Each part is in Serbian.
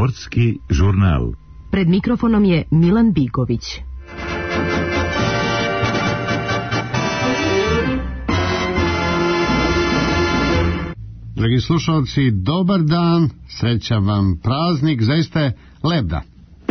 Sportski žurnal. Pred mikrofonom je Milan Bigović. Dragi slušalci, dobar dan, srećan vam praznik, zaista je lep dan.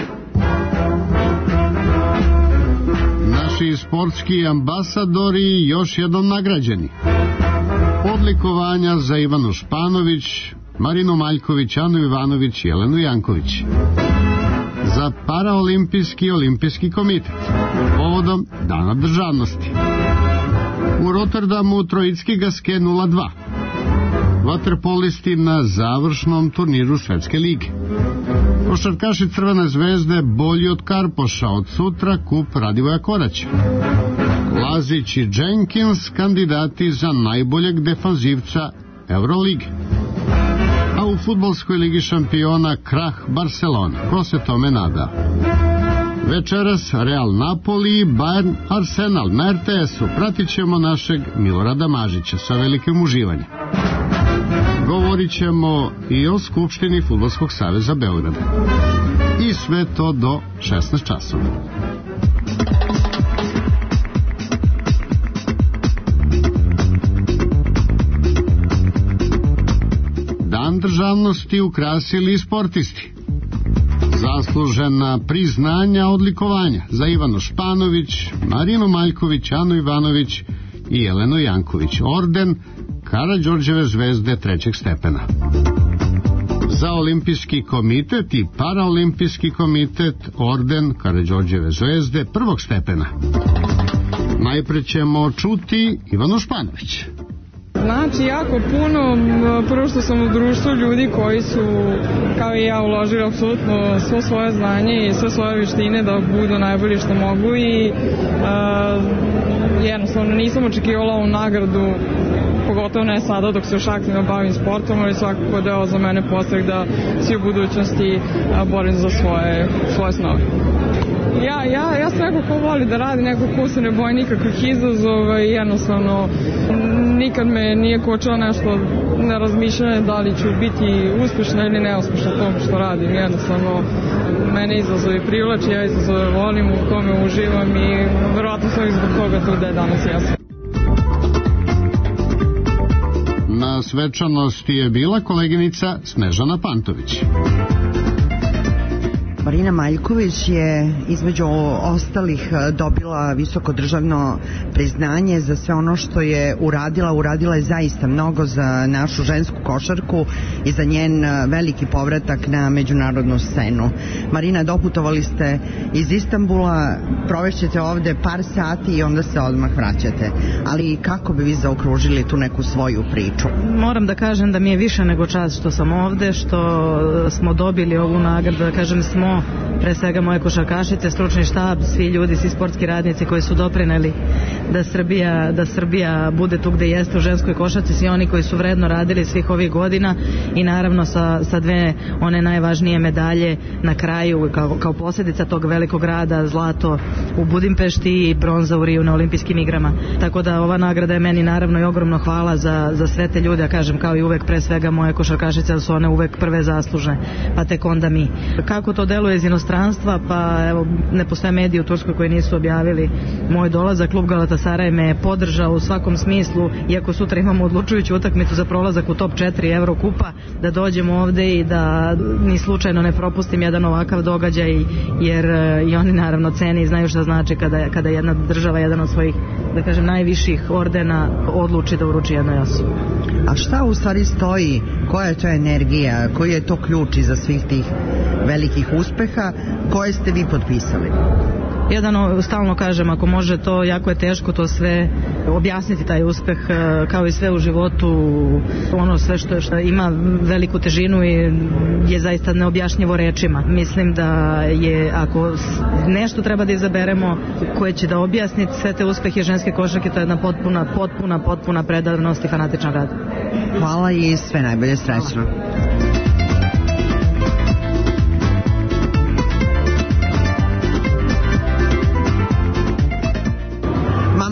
Naši sportski ambasadori još jednom nagrađeni. Odlikovanja za Ivanu Španović, Marinu Maljković, Anu Ivanović i Jelenu Janković. Za paraolimpijski i olimpijski komitet povodom Dana državnosti. U Rotterdamu Trojicki Gaske 0-2. Vaterpolisti na završnom turniru Svetske lige. Košarkaši Crvene zvezde bolji od Karpoša, od sutra kup Radivoja Koraća. Lazić i Jenkins kandidati za najboljeg defanzivca Eurolige. A u fudbalskoj ligi šampiona krah Barcelona. Ko se tome nada? Večeras Real Napoli i Bayern Arsenal na RTS-u. Pratit ćemo našeg Milorada Mažića sa velikim uživanjem. Govorit ćemo i o Skupštini Fudbalskog saveza Beograda. I sve to do 16 časova. Dan državnosti ukrasili sportisti. Zaslužena priznanja, odlikovanja za Ivanu Španović, Marinu Maljković, Anu Ivanović i Jelenu Janković. Orden Karađorđeve zvezde 3. stepena. Za olimpijski komitet i paraolimpijski komitet orden Karađorđeve zvezde 1. stepena. Najpre ćemo čuti Ivanu Španović. Znači jako puno, prvo što sam u društvu ljudi koji su kao i ja uložili apsolutno svo svoje znanje i sve svoje vještine da budu najbolji što mogu i jednostavno nisam očekivala ovu nagradu, pogotovo ne sada dok se još aktivno bavim sportom, ali svakako da je ovo za mene postrek da svi u budućnosti borim za svoje snove. Ja sam neko ko voli da radi, neko ko se ne boji nikakvih izazova i jednostavno nikad me nije kočilo nešto na razmišljanje da li ću biti uspješna ili neuspješna u tom što radim. Jednostavno mene izazovi privlači, ja izazove volim, u tome uživam i verovatno sam izbog toga tu da je danas jesam. Na svečanosti je bila koleginica Snežana Pantović. Marina Maljković je između ostalih dobila visoko državno priznanje za sve ono što je uradila. Uradila je zaista mnogo za našu žensku košarku i za njen veliki povratak na međunarodnu scenu. Marina, doputovali ste iz Istanbula, provešćete ovde par sati i onda se odmah vraćate. Ali kako bi vi zaokružili tu neku svoju priču? Moram da kažem da mi je više nego čast što sam ovde, što smo dobili ovu nagradu, da kažem smo pre svega moje košarkašice, stručni štab, svi ljudi, svi sportski radnici koji su doprineli da Srbija bude tu gde jeste u ženskoj košarci, svi oni koji su vredno radili svih ovih godina i naravno sa dve one najvažnije medalje na kraju kao posljedica tog velikog rada, zlato u Budimpešti i bronza u Riju na olimpijskim igrama. Tako da ova nagrada je meni naravno i ogromno hvala za sve te ljude, a kažem kao i uvek pre svega moje košarkašice, da su one uvek prve zaslužne, pa tek onda mi. Kako to deluje iz inostranstva? Pa evo, ne postoje mediji u Turskoj koji nisu objavili moj dolazak. Klub Galatasaray me je podržao u svakom smislu, iako sutra imamo odlučujuću utakmicu za prolazak u top 4 Evrokupa, da dođem ovde i da ni slučajno ne propustim jedan ovakav događaj, jer i oni naravno cene i znaju šta znači kada jedna država, jedan od svojih, da kažem, najviših ordena odluči da uruči jednoj osobi. A šta u stvari stoji? Koja je to energija? Koji je to ključ iza svih tih velikih uspeha koje ste vi potpisali? Stalno kažem, ako može to, jako je teško to sve objasniti, taj uspeh, kao i sve u životu, ono sve što ima veliku težinu i je zaista neobjašnjivo rečima. Mislim da je, ako nešto treba da izaberemo koje će da objasni sve te uspehe ženske košarke, to je jedna potpuna predanost i fanatičan rad. Hvala i sve najbolje, srećno.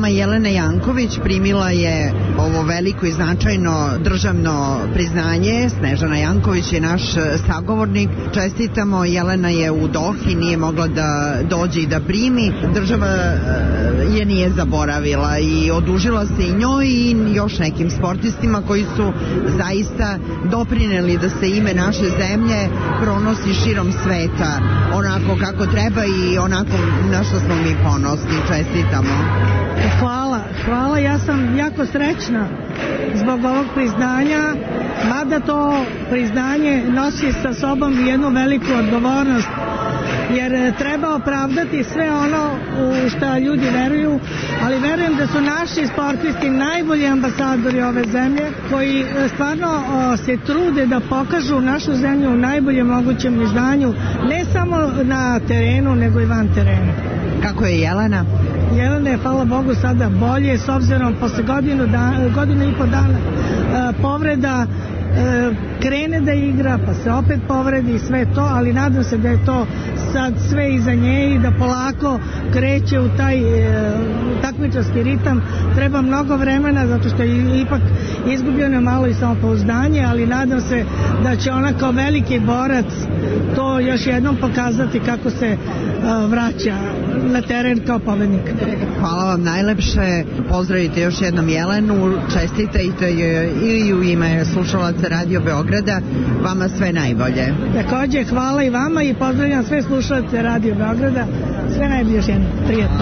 Sama Jelena Janković primila je ovo veliko i značajno državno priznanje. Snežana Janković je naš sagovornik. Čestitamo, Jelena je u Dohi, nije mogla da dođe i da primi. Država je nije zaboravila i odužila se i njoj i još nekim sportistima koji su zaista doprineli da se ime naše zemlje pronosi širom sveta onako kako treba i onako na što smo mi ponosni. Čestitamo. Hvala, ja sam jako srećna zbog ovog priznanja, mada to priznanje nosi sa sobom jednu veliku odgovornost, jer treba opravdati sve ono u što ljudi veruju, ali verujem da su naši sportisti najbolji ambasadori ove zemlje, koji stvarno se trude da pokažu našu zemlju u najboljem mogućem izdanju, ne samo na terenu, nego i van terena. Kako je Jelena? Jelena je, hvala Bogu, sada bolje, s obzirom posle godinu i po dana povreda, krene da igra, pa se opet povredi i sve to, ali nadam se da je to sad sve iza nje i da polako kreće u taj takmičarski ritam. Treba mnogo vremena, zato što je ipak izgubljeno malo i samopouzdanje, ali nadam se da će ona kao veliki borac to još jednom pokazati kako se vraća na teren kao pobednik. Hvala vam najlepše, pozdravite još jednom Jelenu, čestitajte i u ime slušalaca Radio Beograda, vama sve najbolje. Takođe, hvala i vama i pozdravljam sve slušalce Radio Beograda, sve najbolje još jednom, prijatno.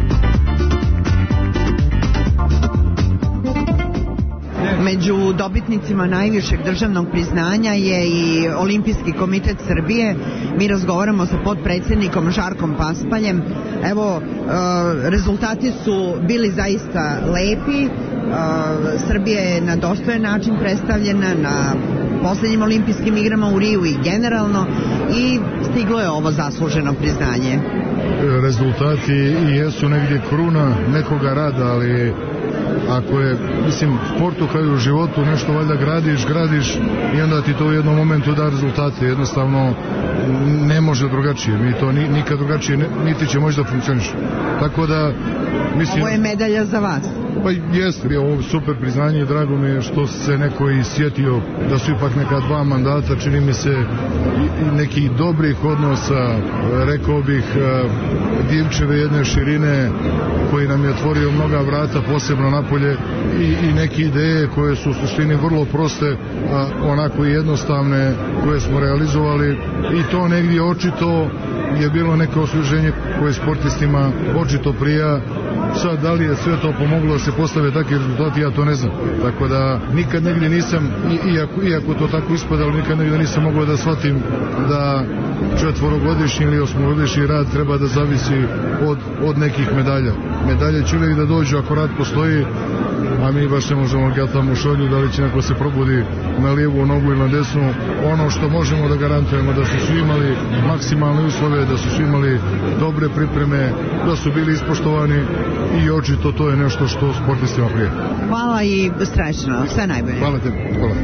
Među dobitnicima najvišeg državnog priznanja je i Olimpijski komitet Srbije. Mi razgovaramo sa potpredsednikom Žarkom Paspaljem. Evo, rezultati su bili zaista lepi. Srbija je na dostojan način predstavljena na poslednjim olimpijskim igrama u Riju i generalno, i stiglo je ovo zasluženo priznanje. Rezultati i jesu negdje kruna nekoga rada, ali ako je, mislim, sportu kao i u životu nešto valjda gradiš i onda ti to u jednom momentu da rezultate. Jednostavno ne može drugačije, mi to nikad drugačije niti će moći da funkcioniš. Tako da mislim, ovo je medalja za vas. Pa jeste, ovo super priznanje i drago mi je što se neko i sjetio da su ipak neka 2 mandata, čini mi se, i nekih dobrih odnosa, rekao bih, divčeve jedne širine koji nam je otvorio mnoga vrata, posebno napolje, i neke ideje koje su u suštini vrlo proste, a onako jednostavne, koje smo realizovali, i to negdje očito je bilo neko osvježenje koje sportistima očito prija. Sad, da li je sve to pomoglo da se postave takvi rezultati, ja to ne znam. Tako da nikad negdje nisam, iako to tako ispadalo, nikad negdje nisam mogao da shvatim da 4-godišnji ili 8-godišnji rad treba da zavisi od nekih medalja. Medalje će uvijek da dođu ako rad postoji, a mi baš ne možemo gatamo u šolju da li će neko se probudi na lijevu nogu ili na desnu. Ono što možemo da garantujemo da su svi imali maksimalne uslove, da su svi imali dobre pripreme, da su bili ispoštovani, i očito to je nešto što sportistima prije. Hvala i srećno, sve najbolje. Hvala te, hvala.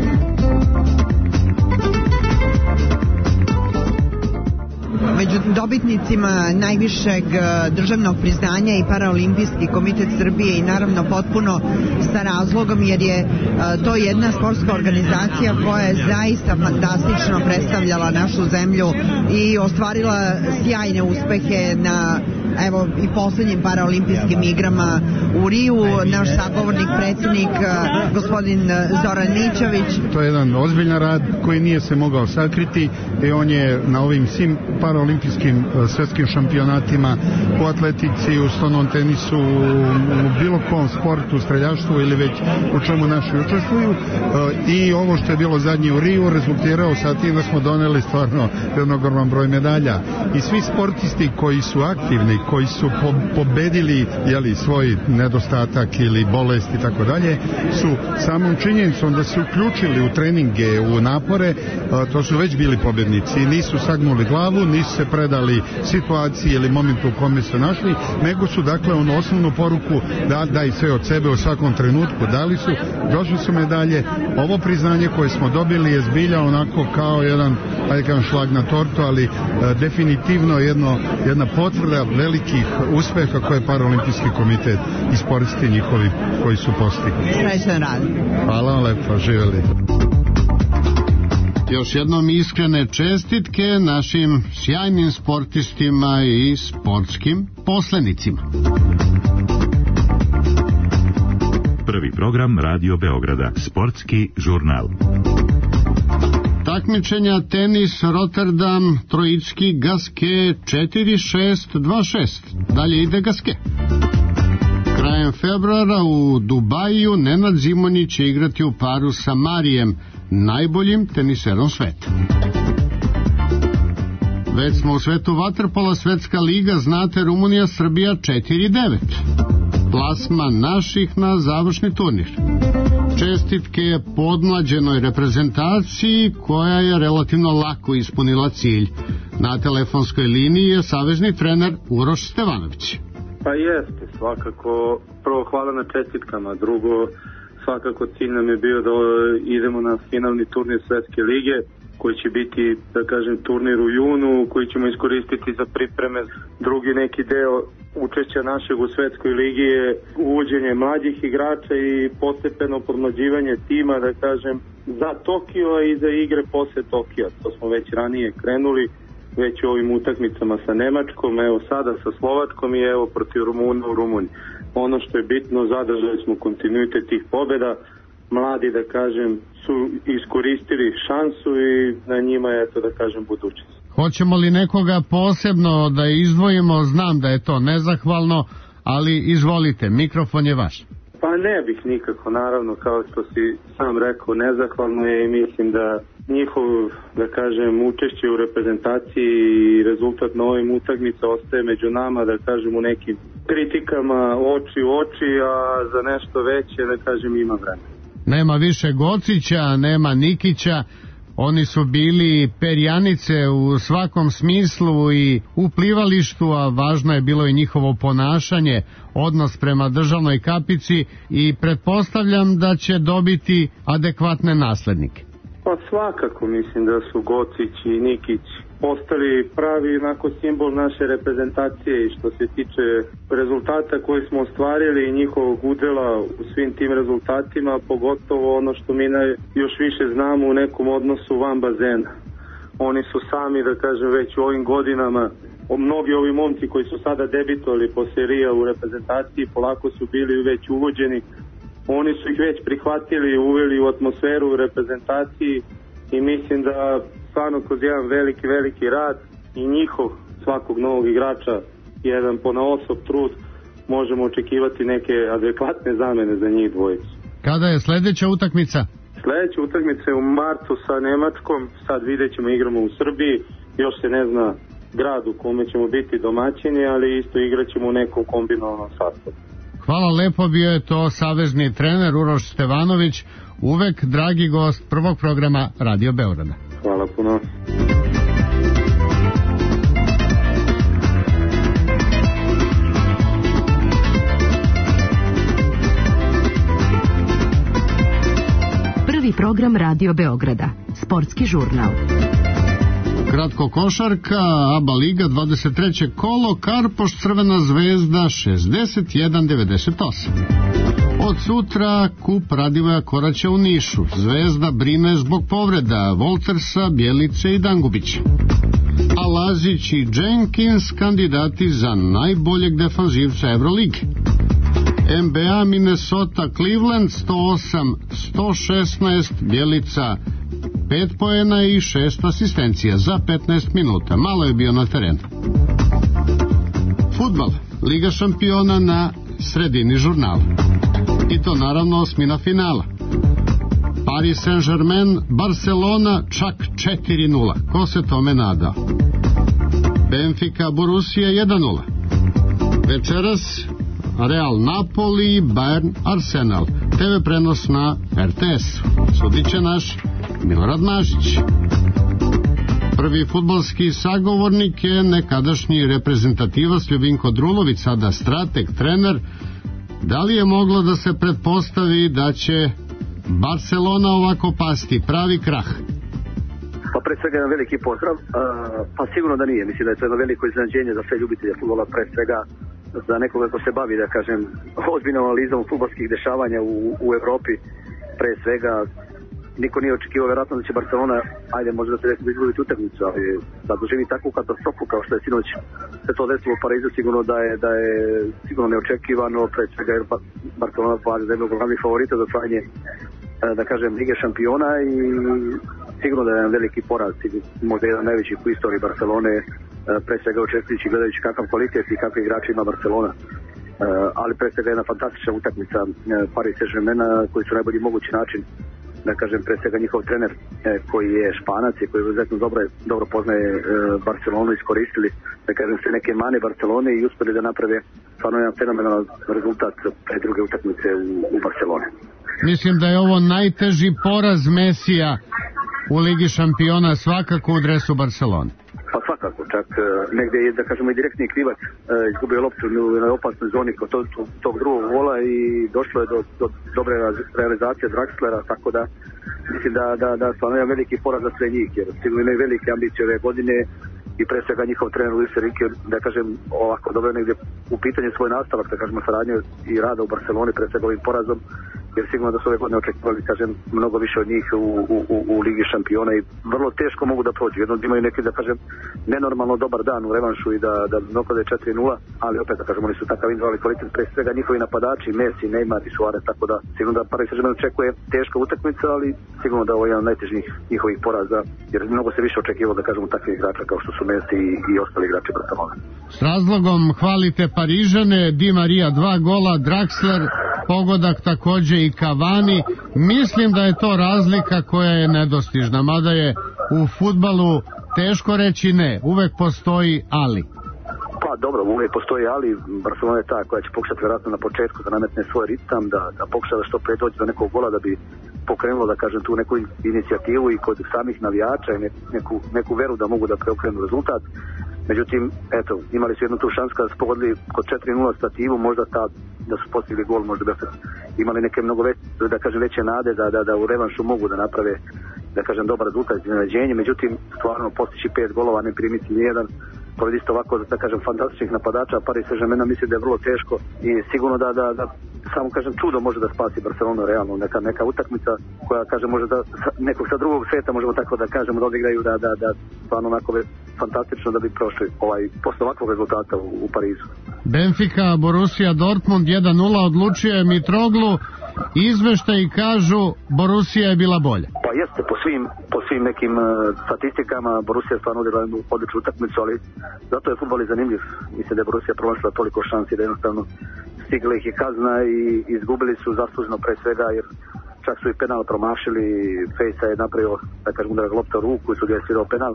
Među dobitnicima najvišeg državnog priznanja i Paraolimpijski komitet Srbije, i naravno potpuno sa razlogom, jer je to jedna sportska organizacija koja je zaista fantastično predstavljala našu zemlju i ostvarila sjajne uspehe na, evo, i poslednjim paraolimpijskim igrama u Riju. Naš sagovornik, predsjednik, gospodin Zoran Mićović. To je jedan ozbiljan rad koji nije se mogao sakriti i on je na ovim svim paraolimpijskim svetskim šampionatima u atletici, u stonom tenisu, u bilo kom sportu, streljaštvu ili već u čemu naši učestvuju, i ovo što je bilo zadnje u Riju rezultirao sa tim da smo doneli stvarno ogroman broj medalja, i svi sportisti koji su aktivni, koji su pobedili svoj nedostatak ili bolest i tako dalje, su samom činjenicom da se uključili u treninge, u napore, to su već bili pobednici i nisu sagnuli glavu, nisu se se predali situaciji ili momentu u kome se našli, nego su dakle onu osnovnu poruku daj sve od sebe u svakom trenutku, dali su, došli su medalje. Ovo priznanje koje smo dobili je zbilja onako kao jedan, ajde kažem, šlag na tortu, ali definitivno jedna potvrda velikih uspeha koje je Paraolimpijski komitet i sportisti njihovi koji su postigli. Srećan rad. Hvala vam lepo, živjeli. Još jednom iskrene čestitke našim sjajnim sportistima i sportskim poslenicima. Prvi program Radio Beograda, sportski žurnal. Takmičenja tenis Rotterdam, Trojicki, Gaske 4-6-2-6. Dalje ide Gaske. Krajem februara u Dubaju Nenad Zimonjić će igrati u paru sa Marijem, najboljim teniserom sveta. Već smo u svetu vaterpola, Svetska liga, znate, Rumunija, Srbija 4-9. Plasman naših na završni turnir. Čestitke podmlađenoj reprezentaciji koja je relativno lako ispunila cilj. Na telefonskoj liniji je savezni trener Uroš Stevanović. Pa jeste, svakako. Prvo hvala na čestitkama, drugo svakako cilj nam je bio da idemo na finalni turnir Svetske lige, koji će biti, da kažem, turnir u junu, koji ćemo iskoristiti za pripreme. Drugi neki deo učešća našeg u Svetskoj ligi je uvođenje mlađih igrača i postepeno podmlađivanje tima, da kažem, za Tokio i za igre posle Tokija. To smo već ranije krenuli, već u ovim utakmicama sa Nemačkom, evo sada sa Slovačkom i evo protiv Rumuna u Rumuniji. Ono što je bitno, zadržali smo kontinuitet tih pobjeda, mladi, da kažem, su iskoristili šansu i na njima je, eto, da kažem, budućnost. Hoćemo li nekoga posebno da izdvojimo? Znam da je to nezahvalno, ali izvolite, mikrofon je vaš. Pa ne bih nikako, naravno, kao što si sam rekao, nezahvalno je i mislim da njihov, da kažem, učešće u reprezentaciji i rezultat na ovim utakmica ostaje među nama, da kažem, u nekim kritikama oči u oči, a za nešto veće, da kažem, ima vremena. Nema više Gocića, nema Nikića, oni su bili perjanice u svakom smislu i u plivalištu, a važno je bilo i njihovo ponašanje, odnos prema državnoj kapici i pretpostavljam da će dobiti adekvatne naslednike. Pa svakako mislim da su Gocić i Nikić postali pravi onako simbol naše reprezentacije i što se tiče rezultata koji smo ostvarili i njihovog udela u svim tim rezultatima, pogotovo ono što mi još više znamo u nekom odnosu van bazena. Oni su sami, da kažem, već u ovim godinama, mnogi ovi momci koji su sada debitovali po serija u reprezentaciji polako su bili već uvođeni. Oni su ih već prihvatili i uveli u atmosferu u reprezentaciji i mislim da stvarno kroz jedan veliki rad i njihov svakog novog igrača, jedan ponaosob trud, možemo očekivati neke adekvatne zamene za njih dvojicu. Kada je sledeća utakmica? Sledeća utakmica je u martu sa Nemačkom, sad vidjet ćemo, igramo u Srbiji, još se ne zna grad u kome ćemo biti domaćini, ali isto igraćemo u nekom kombinovanom sastavu. Hvala lepo, bio je to savezni trener Uroš Stevanović, uvek dragi gost prvog programa Radio Beograda. Hvala puno. Prvi program Radio Beograda, sportski žurnal. Kratko košarka, ABA Liga, 23. kolo, Karpoš, Crvena zvezda, 61-98. Od sutra kup Radivoja Koraća u Nišu. Zvezda brine zbog povreda Voltersa, Bjelice i Dangubića. A Lazić i Jenkins kandidati za najboljeg defanzivca Evrolige. NBA Minnesota Cleveland 108-116, Bjelica 5 poena i 6 asistencija za 15 minuta. Malo je bio na terenu. Fudbal, Liga šampiona na sredini žurnala. I to naravno osmina finala. Paris Saint-Germain, Barcelona čak 4-0. Ko se tome nadao? Benfica, Borussia 1-0. Večeras Real Napoli, Bayern Arsenal. TV prenos na RTS. Sudit će naš Milorad Mažić. Prvi fudbalski sagovornik je nekadašnji reprezentativac Ljubinko Drulović, sada strateg, trener. Da li je moglo da se pretpostavi da će Barcelona ovako pasti, pravi krah? Pa pre svega jedan veliki pozdrav, pa sigurno da nije, mislim da je to jedno veliko iznenađenje za sve ljubitelje fudbala, pre svega za nekoga ko se bavi, da kažem, ozbiljnom analizom fudbalskih dešavanja u Evropi, pre svega niko nije očekivao vjerojatno da će Barcelona, ajde možda da se desiti izgubiti utakmicu, ali da doživi takvu katastrofu kao što je sinoć se to desilo u Parizu, sigurno da je sigurno neočekivano, pre svega jer Barcelona važi za jednog od glavnih favorita za osvajanje, da kažem, Lige šampiona i sigurno da je jedan veliki poraz, možda jedan najveći u istoriji Barcelone, pre svega očekujući gledajući kakav kvalitet i kakve igrače ima Barcelona. Ali pre svega jedna fantastična utakmica Paris Saint-Germaina koji su najbolji mogući način, da kažem, pre svega njihov trener koji je Španac i koji izuzetno dobro poznaje Barcelonu, iskoristili, da kažem, sve neke mane Barcelone i uspeli da naprave stvarno jedan fenomenalan rezultat pre druge utakmice u Barcelone. Mislim da je ovo najteži poraz Mesija u Ligi šampiona, svakako u dresu Barcelone. Pa svakako, čak negdje je, da kažemo, i direktni krivac izgubio loptu u jednoj opasnoj zoni kod tog drugog gola i došlo je do dobre realizacije Draxlera, tako da mislim da stvarno je veliki poraz za sve njih, jer sigurno imaju velike ambicije ove godine i pre svega njihov trener Luis Enrique, da kažem, ovako dobro negdje u pitanju svoj nastavak, da kažemo, saradnje i rada u Barceloni, pre svega ovim porazom, jer sigurno da su ove godine očekivali, kažem, mnogo više od njih u Ligi šampiona i vrlo teško mogu da prođu. Jedno imaju neki, da kažem, nenormalno dobar dan u revanšu i da doklade 4-0, ali opet, da kažem, oni su takav individualni kvalitet, pre svega njihovi napadači, Messi, Neymar i Suarez, tako da sigurno da Paris Saint-Germain očekuje teška utakmica, ali sigurno da ovo je jedan najtežnijih njihovih poraza, jer mnogo se više očekivalo, da kažemo, takvih igrača kao što su Messi i ostali igrači Barcelona. S razlogom hvalite Parižane, Di Maria 2 gola, Draxler pogodak takođe i Cavani. Mislim da je to razlika koja je nedostižna, mada je u fudbalu teško reći ne, uvek postoji ali. Pa dobro, uvijek postoji ali, Barcelona je ta koja će pokušati vjerojatno na početku da nametne svoj ritam, da pokuša da što pre dođe do nekog gola da bi pokrenulo, da kažem, tu neku inicijativu i kod samih navijača i neku veru da mogu da preokrenu rezultat. Međutim, eto, imali su jednu tu šansu kada su pogodili kod 4-0 stativu, možda da su postigli gol, možda bi imali neke mnogo veće nade da u revanšu mogu da naprave, da kažem, dobar rezultat iznenađenje, međutim, stvarno postići 5 golova, ne primiti nijedan, pored isto ovako, da kažem, fantastičnih napadača, Paris Saint-Germain mislim da je vrlo teško i sigurno da samo kažem čudo može da spasi Barcelonu realno, neka utakmica koja, kažem, može da nekog sa drugog sveta, možemo tako da kažemo, da odigraju da stvarno onako fantastično da bi prošli posle ovakvog rezultata u Parizu. Benfica, Borussia Dortmund 1-0, odlučio je Mitroglou, izveštaji kažu Borussia je bila bolja. Pa jeste, po svim nekim statistikama Borussia je stvarno odigrala jednu odličnu utakmicu, ali zato je fudbal i zanimljiv. Mislim da je Borussia promašila toliko šansi da jednostavno stigla ih je kazna i izgubili su zaslužno pre svega, jer čak su i penal promašili, Fejsa je napravio, da kažem, udara lopta u ruku i sudija je svirao penal.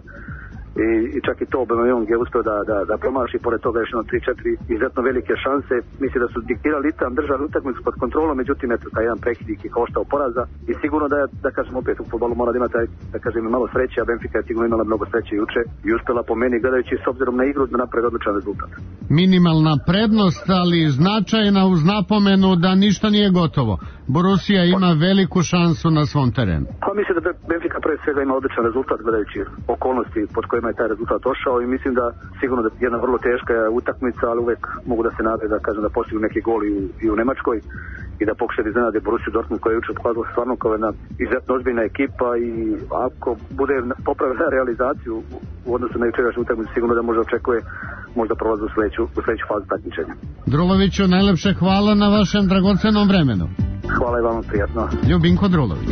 I čak i to Aubameyang je uspio da promaši, pored toga još 3-4 izuzetno velike šanse. Mislim da su diktirali ritam, držali utakmicu pod kontrolom, međutim eto, taj jedan prekid je koštao poraza i sigurno da kažem opet u fudbalu mora da ima taj, da kažem, malo sreće, a Benfica je sigurno imala mnogo sreće juče i uspela po meni, gledajući s obzirom na igru, da napravi odličan rezultat. Minimalna prednost, ali značajna, uz napomenu da ništa nije gotovo. Borussia ima veliku šansu na svom terenu. Pa mislim da Benfica pre svega ima odličan rezultat gledajući okolnosti pod kojima je taj rezultat došao i mislim da sigurno da je jedna vrlo teška utakmica, ali uvek mogu da se nade, da kažem, da postignu neki gol i u Nemačkoj i da pokušaju da iznenade Borussia Dortmund koja je juče pokazala stvarno kao jedna izuzetno ozbiljna ekipa i ako bude popravila realizaciju u odnosu na jučerašnju utakmicu, sigurno da možda očekuje možda prolaz u sledeću fazu takmičenja. Druloviću, najlepše hvala na vašem dragocenom vremenu. Hvala i vama, prijatno. Ljubinko Drulović.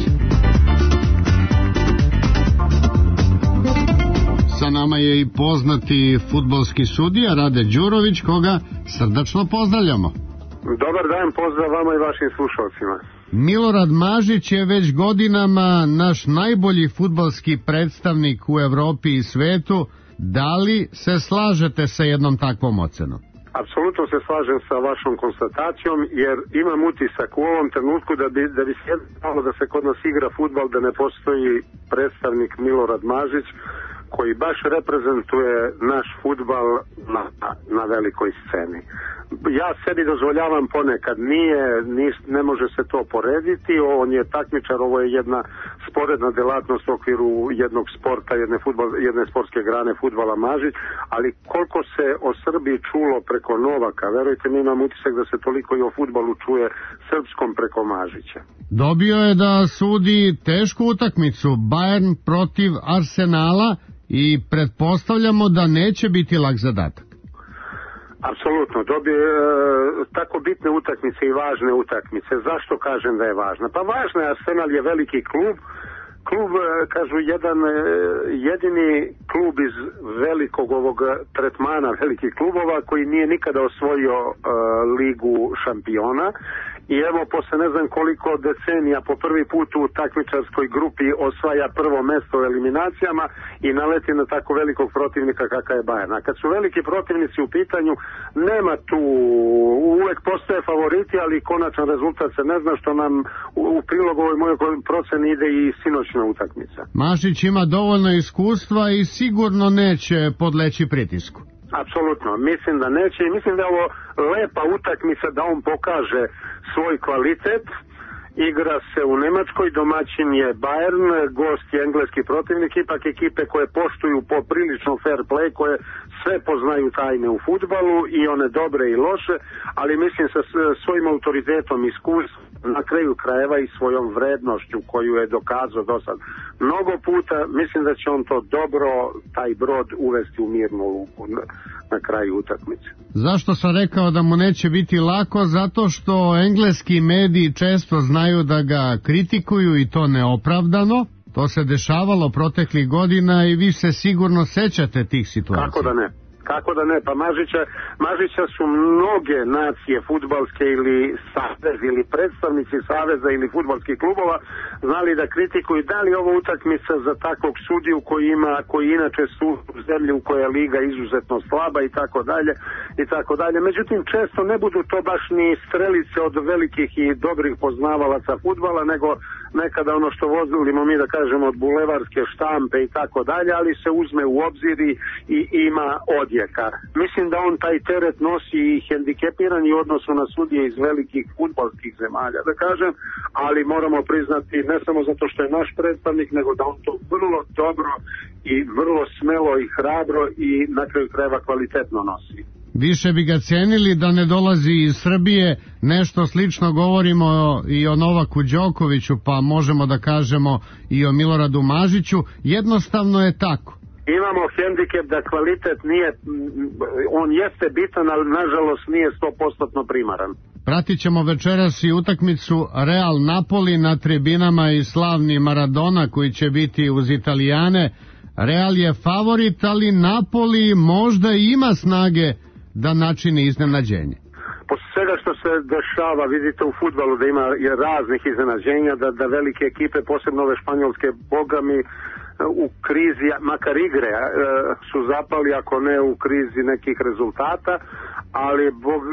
Sa nama je i poznati fudbalski sudija Rade Đurović, koga srdačno pozdravljamo. Dobar dan, pozdrav vama i vašim slušalcima. Milorad Mažić je već godinama naš najbolji fudbalski predstavnik u Evropi i svetu. Da li se slažete sa jednom takvom ocenom? Apsolutno se slažem sa vašom konstatacijom, jer imam utisak u ovom trenutku da bi se jedno da se kod nas igra fudbal, da ne postoji predstavnik Milorad Mažić, koji baš reprezentuje naš fudbal na velikoj sceni. Ja sebi dozvoljavam ponekad, ne može se to porediti, on je takmičar, ovo je jedna sporedna delatnost u okviru jednog sporta, jedne sportske grane fudbala Mažić, ali koliko se o Srbiji čulo preko Novaka, verujte mi, imam utisak da se toliko i o fudbalu čuje srpskom preko Mažića. Dobio je da sudi tešku utakmicu, Bayern protiv Arsenala, i pretpostavljamo da neće biti lak zadatak. Apsolutno, tako bitne utakmice i važne utakmice. Zašto kažem da je važna? Pa važna je, Arsenal je veliki klub, kažu jedini klub iz velikog ovog tretmana velikih klubova koji nije nikada osvojio ligu šampiona. I evo, posle ne znam koliko decenija, po prvi put u takmičarskoj grupi osvaja prvo mesto u eliminacijama i naleti na tako velikog protivnika kakav je Bayern. A kad su veliki protivnici u pitanju, nema tu, uvek postoje favoriti, ali konačan rezultat se ne zna, što nam u prilog ovoj mojoj proceni ide i sinoćna utakmica. Mašić ima dovoljno iskustva i sigurno neće podleći pritisku. Apsolutno, mislim da neće i mislim da je ovo lepa utakmica da on pokaže svoj kvalitet. Igra se u Nemačkoj, domaćin je Bayern, gost je engleski protivnik, ipak ekipe koje poštuju poprilično fair play, koje sve poznaju tajne u fudbalu, i one dobre i loše, ali mislim sa svojim autoritetom, iskustvom, na kraju krajeva i svojom vrednošću koju je dokazao do sad mnogo puta, mislim da će on to dobro, taj brod, uvesti u mirnu luku na kraju utakmice. Zašto sam rekao da mu neće biti lako? Zato što engleski mediji često znaju da ga kritikuju, i to neopravdano. To se dešavalo proteklih godina i vi se sigurno sećate tih situacija. Kako da ne, pa Mažića su mnoge nacije fudbalske ili savez ili predstavnici saveza ili fudbalskih klubova znali da kritikuju da li ovo utakmica za takvog sudiju koji inače su u zemlji u kojoj je liga izuzetno slaba i tako dalje. Međutim, često ne budu to baš ni strelice od velikih i dobrih poznavalaca fudbala, nego nekada ono što volimo mi da kažemo od bulevarske štampe i tako dalje, ali se uzme u obzir i ima odjeka. Mislim da on taj teret nosi i hendikepiran i u odnosu na sudije iz velikih fudbalskih zemalja, da kažem, ali moramo priznati ne samo zato što je naš predstavnik, nego da on to vrlo dobro i vrlo smelo i hrabro i na kraju krajeva kvalitetno nosi. Više bi ga cenili da ne dolazi iz Srbije. Nešto slično govorimo i o Novaku Đokoviću, pa možemo da kažemo i o Miloradu Mažiću. Jednostavno je tako. Imamo hendikep da kvalitet nije, on jeste bitan, ali nažalost nije 100% primaran. Pratit ćemo večeras i utakmicu Real Napoli na tribinama i slavni Maradona koji će biti uz Italijane. Real je favorit, ali Napoli možda ima snage da načini iznenađenje. Posle svega što se dešava, vidite u fudbalu da ima raznih iznenađenja, da velike ekipe, posebno ove španjolske, bogami, u krizi, makar igre su zapali, ako ne u krizi nekih rezultata, ali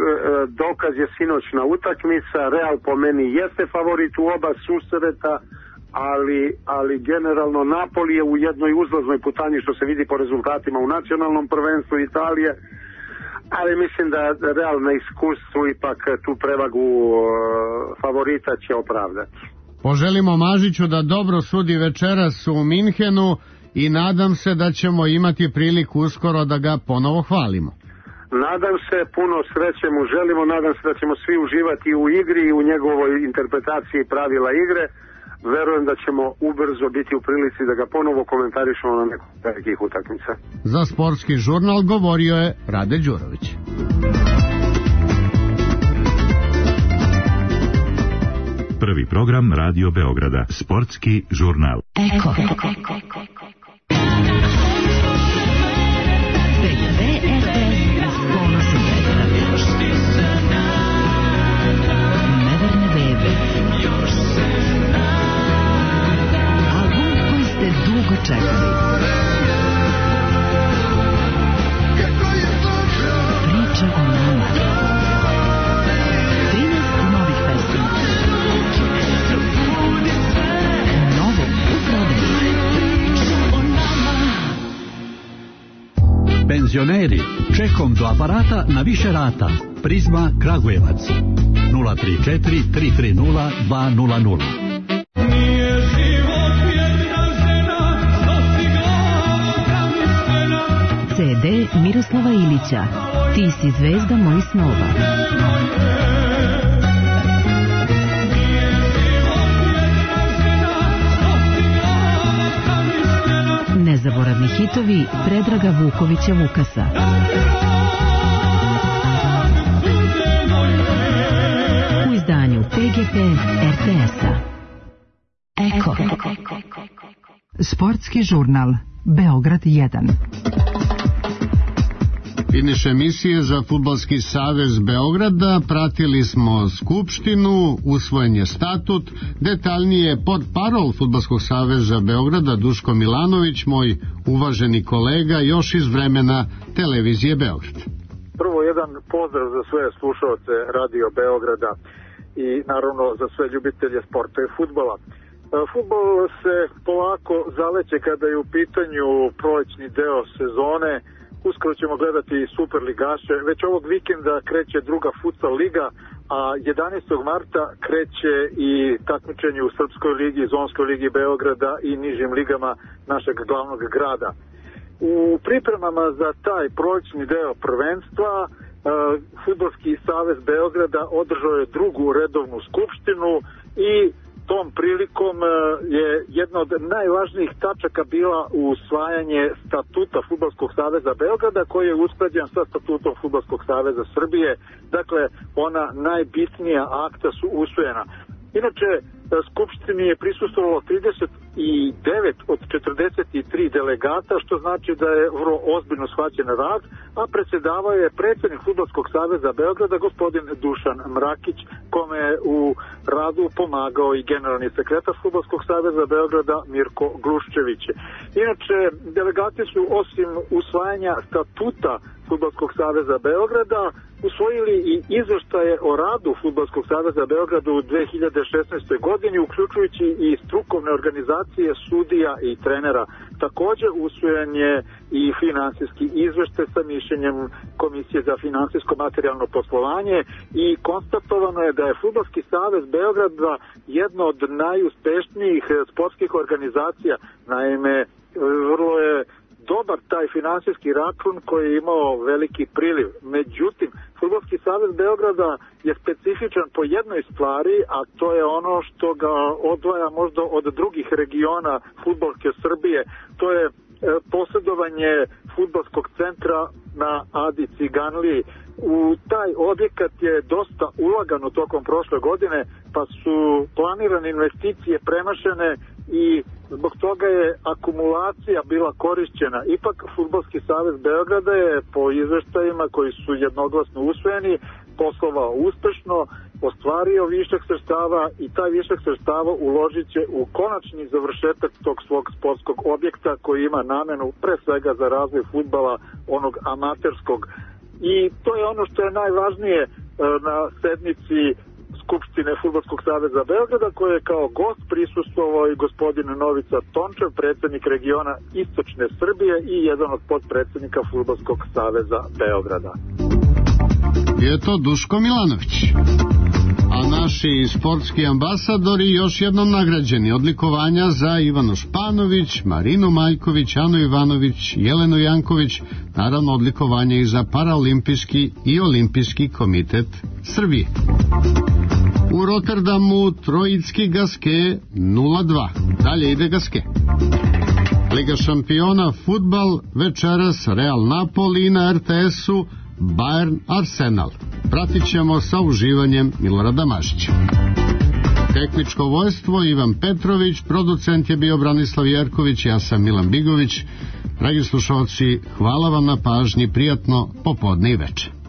dokaz je sinoćna utakmica. Real po meni jeste favorit u oba susreta, ali generalno Napoli je u jednoj uzlaznoj putanji, što se vidi po rezultatima u nacionalnom prvenstvu Italije, ali mislim da Real na iskustvu ipak tu prevagu favorita će opravdati. Poželimo Mažiću da dobro sudi večeras u Minhenu i nadam se da ćemo imati priliku uskoro da ga ponovo hvalimo. Nadam se, puno sreće mu želimo, nadam se da ćemo svi uživati u igri i u njegovoj interpretaciji pravila igre. Verujem da ćemo ubrzo biti u prilici da ga ponovo komentarišemo na nekog velikih utakmica. Za Sportski žurnal govorio je Rade Đurović. Prvi program Radio Beograda, Sportski žurnal. Eko. Neverne bebe. Album koji ste dugo čekali. Priča o nama. 13 novih pesama. Novo u prodaju. Penzioneri, čekom do aparata na više rata. Prizma Kragujevac 034 330 200. CD Miroslava Ilića. Ti si zvezda mojih snova. Nezaboravni hitovi Predraga Vukovića Vukasa. U izdanju PGP RTS-a. Eko. Sportski žurnal Beograd 1. Finiš emisije za Fudbalski savez Beograda. Pratili smo skupštinu, usvojen je statut, detaljnije pod parol Fudbalskog saveza Beograda Duško Milanović, moj uvaženi kolega, još iz vremena televizije Beograd. Prvo jedan pozdrav za sve slušaoce Radio Beograda i naravno za sve ljubitelje sporta i fudbala. Fudbal se polako zaleće kada je u pitanju prolećni deo sezone. Uskoro ćemo gledati Superligaše. Već ovog vikenda kreće druga futsal liga, a 11. marta kreće i takmičenje u Srpskoj ligi, Zonskoj ligi Beograda i nižim ligama našeg glavnog grada. U pripremama za taj prolećni deo prvenstva Fudbalski savez Beograda održao je drugu redovnu skupštinu i tom prilikom je jedna od najvažnijih tačaka bila usvajanje statuta Fudbalskog saveza Beograda, koji je usklađen sa statutom Fudbalskog saveza Srbije. Dakle, ona najbitnija akta su usvojena. Inače, skupštini je prisustvovalo 39 od 43 delegata, što znači da je vrlo ozbiljno shvaćen rad, a predsjedavao je predsjednik Fudbalskog saveza Beograda, gospodin Dušan Mrakić, kome je u radu pomagao i generalni sekretar Fudbalskog saveza Beograda Mirko Gluščević. Inače, delegati su osim usvajanja statuta Fudbalskog saveza Beograda usvojili i izveštaje o radu Fudbalskog saveza Beograda u 2016. godini, uključujući i strukovne organizacije sudija i trenera. Također usvojen je i finansijski izveštaj sa mišljenjem Komisije za finansijsko materijalno poslovanje i konstatovano je da je Fudbalski savez Beograda jedno od najuspešnijih sportskih organizacija. Naime, vrlo je dobar taj finansijski račun koji je imao veliki priliv. Međutim, Fudbalski savez Beograda je specifičan po jednoj stvari, a to je ono što ga odvaja možda od drugih regiona fudbalske Srbije. To je posjedovanje fudbalskog centra na Adi Ciganliji. U taj objekat je dosta ulagano tokom prošle godine, pa su planirane investicije premašene i zbog toga je akumulacija bila korišćena. Ipak Fudbalski savez Beograda je po izveštajima koji su jednoglasno usvojeni poslovao uspešno, ostvario višak sredstava i taj višak sredstava uložit će u konačni završetak tog svog sportskog objekta koji ima namenu pre svega za razvoj fudbala, onog amaterskog. I to je ono što je najvažnije na sednici Skupštine Fudbalskog saveza Beograda, koje je kao gost prisustvovao i gospodin Novica Tončev, predsjednik regiona Istočne Srbije i jedan od podpredsjednika Fudbalskog saveza Beograda. Je to Duško Milanović. A naši sportski ambasadori još jednom nagrađeni. Odlikovanja za Ivanu Španović, Marinu Maljković, Anu Ivanović, Jelenu Janković, naravno odlikovanje i za Paraolimpijski i Olimpijski komitet Srbije. U Rotterdamu Trojicki Gaske 0-2. Dalje ide Gaske. Liga šampiona fudbal večeras Real Napoli na RTS-u Bayern Arsenal. Pratit ćemo sa uživanjem Milorada Mašića. Tehničko vojstvo Ivan Petrović, producent je bio Branislav Jerković, ja sam Milan Bigović. Dragi slušalci, hvala vam na pažnji, prijatno popodne i večer.